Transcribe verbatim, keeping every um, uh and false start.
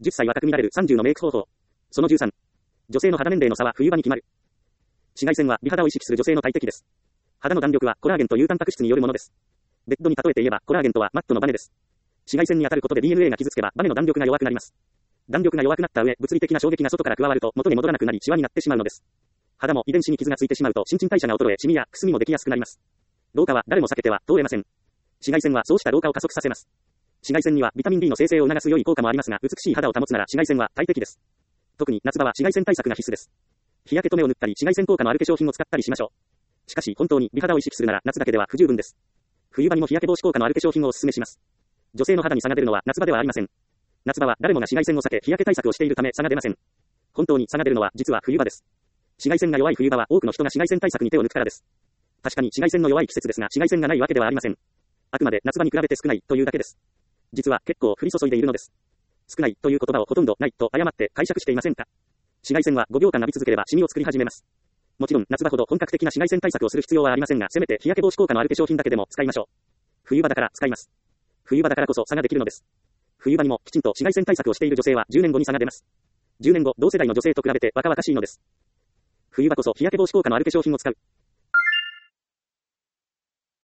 じゅっさい若く見られるさんじゅうのメイク方法。そのじゅうさん。女性の肌年齢の差は冬場に決まる。紫外線は美肌を意識する女性の大敵です。肌の弾力はコラーゲンというタンパク質によるものです。ベッドに例えて言えばコラーゲンとはマットのバネです。紫外線に当たることで ディーエヌエー が傷つけばバネの弾力が弱くなります。弾力が弱くなった上、物理的な衝撃が外から加わると元に戻らなくなりシワになってしまうのです。肌も遺伝子に傷がついてしまうと新陳代謝が衰えシミやくすみもできやすくなります。老化は誰も避けては通れません。紫外線はそうした老化を加速させます。紫外線にはビタミン D の生成を促す良い効果もありますが、美しい肌を保つなら紫外線は大敵です。特に夏場は紫外線対策が必須です。日焼け止めを塗ったり紫外線効果のある化粧品を使ったりしましょう。しかし本当に美肌を意識するなら夏だけでは不十分です。冬場にも日焼け防止効果のある化粧品をお勧めします。女性の肌に差が出るのは夏場ではありません。夏場は誰もが紫外線を避け日焼け対策をしているため差が出ません。本当に差が出るのは実は冬場です。紫外線が弱い冬場は多くの人が紫外線対策に手を抜くからです。確かに紫外線の弱い季節ですが紫外線がないわけではありません。あくまで夏場に比べて少ないというだけです。実は結構降り注いでいるのです。少ないという言葉をほとんどないと誤って解釈していませんか？紫外線はごびょうかん浴び続ければシミを作り始めます。もちろん夏場ほど本格的な紫外線対策をする必要はありませんが、せめて日焼け防止効果のある化粧品だけでも使いましょう。冬場だから使います。冬場だからこそ差ができるのです。冬場にもきちんと紫外線対策をしている女性はじゅうねんごに差が出ます。じゅうねんご、同世代の女性と比べて若々しいのです。冬場こそ日焼け防止効果のある化粧品を使う。